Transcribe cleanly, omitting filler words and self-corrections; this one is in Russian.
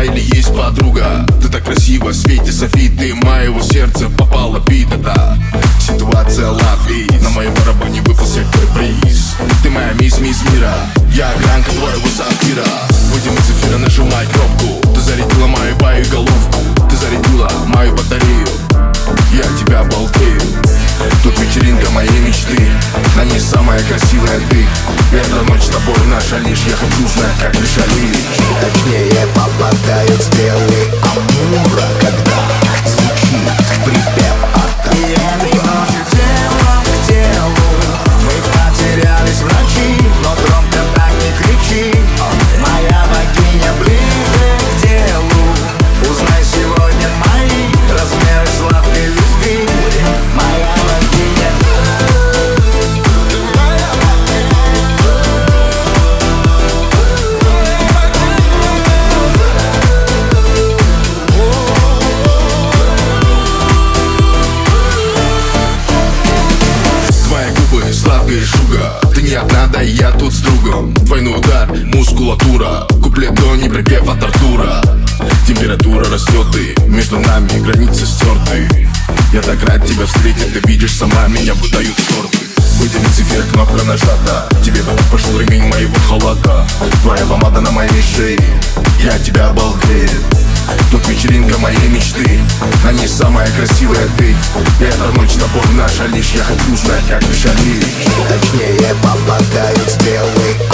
или есть подруга? Ты так красиво светишь, Софи, ты моего сердца попала бита, да. Ситуация лави, на моем барабане выпал секторый приз. Ты моя мисс мира, я огранка твоего сапфира. Выйдем из эфира, нажимай кнопку. Ты зарядила мою боеголовку, ты зарядила мою батарею. Я тебя балдею. Тут вечеринка моей мечты, на ней самая красивая ты. Эта ночь с тобой наша лишь, я хочу знать, как ты шалишь. Точнее попадают стрелы Амура, когда звучит припев от Этой ночью телом к телу мы потерялись в ночи, но громко так не кричи. Моя богиня ближе к делу. Узнай сегодня мои размеры сладкой любви. Моя богиня. Твои губы сладкая шуга, ты не одна, да и я тут с другом. Двойной удар, мускулатура, куплет до не припев от Артура. Температура растет, и между нами границы стерты. Я так рад тебя встретить, ты видишь, сама меня выдают шорты. Выйдем из эфира, кнопка нажата, тебе пошел ремень моего халата. Твоя помада на моей шее, я тебя балдею. Тут вечеринка моей мечты, на ней самая красивая ты. Эта ночь с тобой наша лишь, я хочу знать, как ты шалишь. точнее попадают стрелы